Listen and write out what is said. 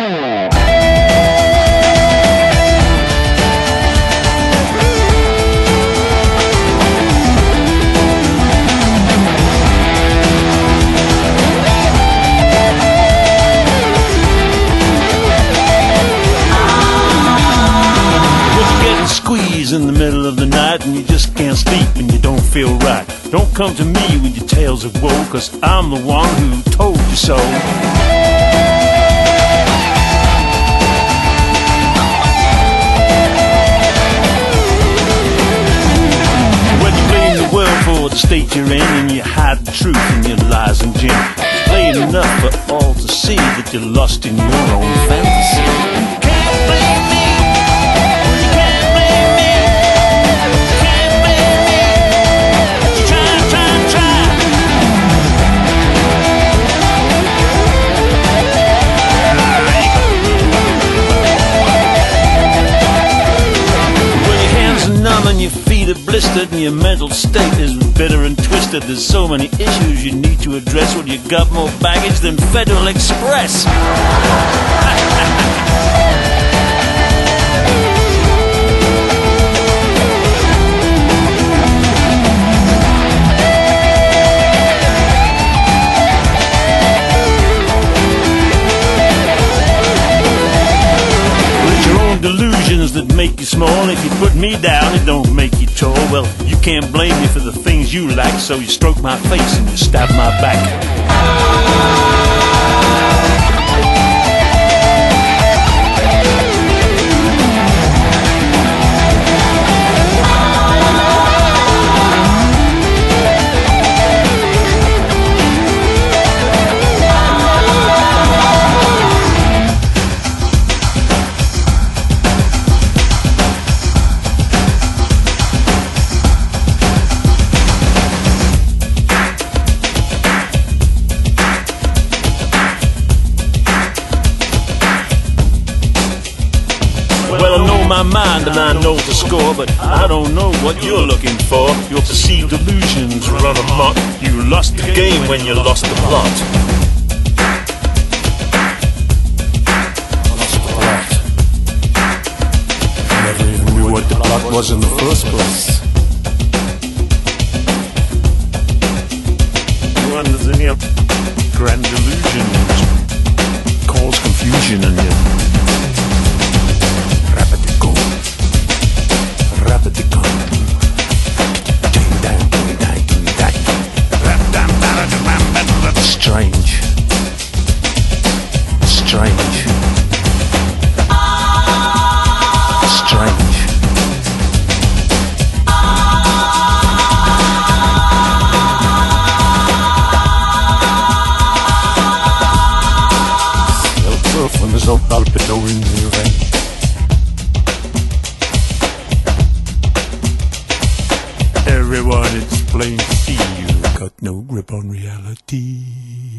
In the middle of the night and you just can't sleep and you don't feel right. Don't come to me with your tales of woe, 'cause I'm the one who told you so. When you blame the world for the state you're in and you hide the truth in your lies and gin, it's plain enough for all to see that you're lost in your own fantasy. Can't blame me. And your feet are blistered and your mental state is bitter and twisted. There's so many issues you need to address when you got more baggage than Federal Express. Delusions that make you small. If you put me down, it don't make you tall. Well, you can't blame me for the things you like, so you stroke my face and you stab my back. My mind and I know the score, but I don't know what you're looking for. Your perceived illusions run amok. You lost the game when you lost the plot. Lost the plot. I never even knew what the plot was in the first place. You understand? Grand delusion cause confusion in you. Strange. Strange. Strange. So from the Zop Palpito in the rain. Everyone, it's plain to see you got no grip on reality.